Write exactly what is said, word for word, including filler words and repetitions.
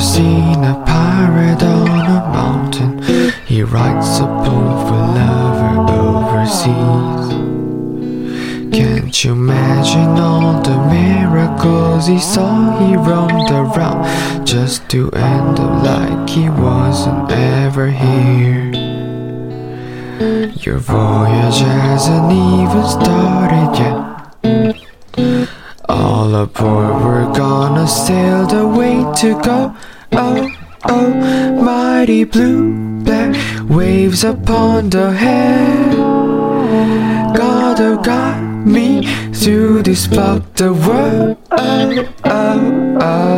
seen a pirate on a mountain? He writes a poem for lover overseas. Can't you imagine all the miracles he saw? He roamed around just to end up like he wasn't ever here. Your voyage hasn't even started yet. All aboard, we're gonna sail the way to go. Oh, oh, mighty blue black waves upon the head. God, oh God, me through this fog, the world. Oh, oh, oh.